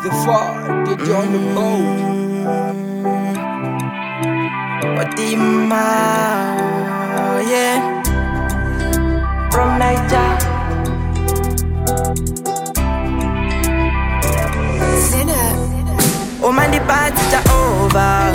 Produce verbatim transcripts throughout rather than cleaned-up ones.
The far, get you on the boat. Fatima, yeah, from Niger. Oh man, the party's over,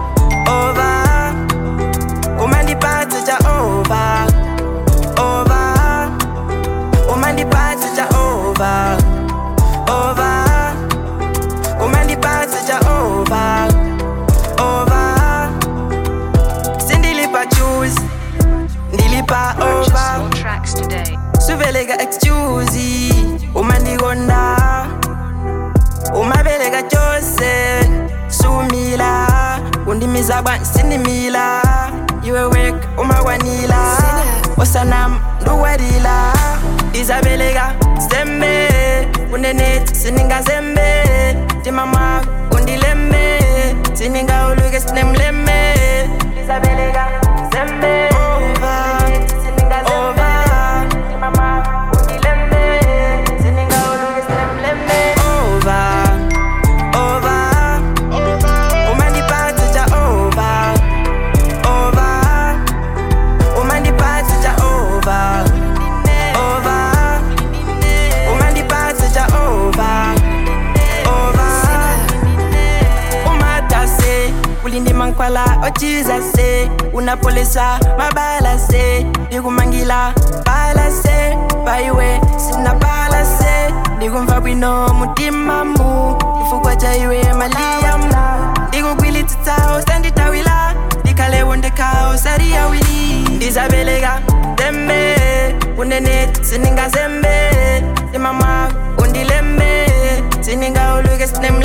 over. Oh man, the party's over, over. Oh man, the party's over, over. Oh man, the party's over, over. Cindy Lipa choose, Dilipa over. Tracks today. Suvelega excuse, oh man, the Honda. Uma belega chose Sumila Undimiza ban sinimila Iwe wek uma wanila Osanam duwadila Isabelega stembe Undenet sininga zembe Timama undilembe Sininga uluge snemlembe Isabelega zembe Over Over Timama undilembe Sininga uluge snemlembe Over Mankwala, oh Jesus say, una polisa, mabala say, digu mangila, bala say, baiwe, sina bala say, digu mfabino, mutimamu, ifukwa jaiwe, maliamu, digu gwili titao, sandi tawila, dikale wonde kao, saria wili, disabelega, dembe, undenet, sininga zembe, dimama, undilembe, sininga uluge snem